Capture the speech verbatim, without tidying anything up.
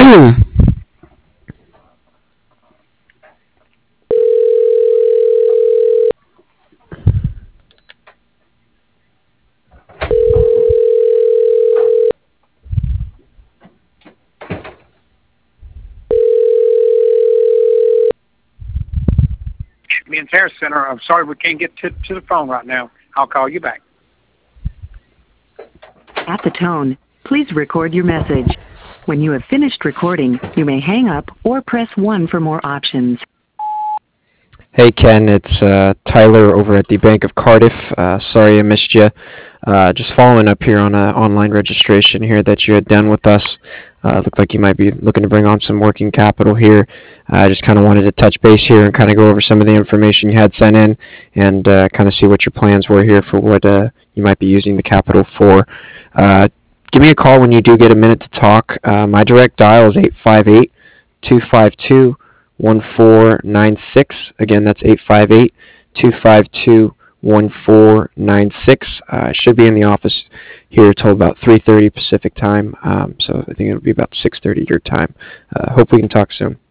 Men's Hair Center. I'm sorry we can't get to, to the phone right now. I'll call you back. At the tone, please record your message. When you have finished recording, you may hang up or press one for more options. Hey Ken, it's uh, Tyler over at the Bank of Cardiff. Uh, sorry I missed you. Uh, just following up here on an online registration here that you had done with us. Uh, looked like you might be looking to bring on some working capital here. I uh, just kind of wanted to touch base here and kind of go over some of the information you had sent in and uh, kind of see what your plans were here for what uh, you might be using the capital for. Uh, give me a call when you do get a minute to talk. Uh, my direct dial is eight five eight, two five two, one four nine six. Again, that's eight five eight, two five two, one four nine six. Uh, I should be in the office here till about three thirty Pacific time, um, so I think it'll be about six thirty your time. Uh, hope we can talk soon.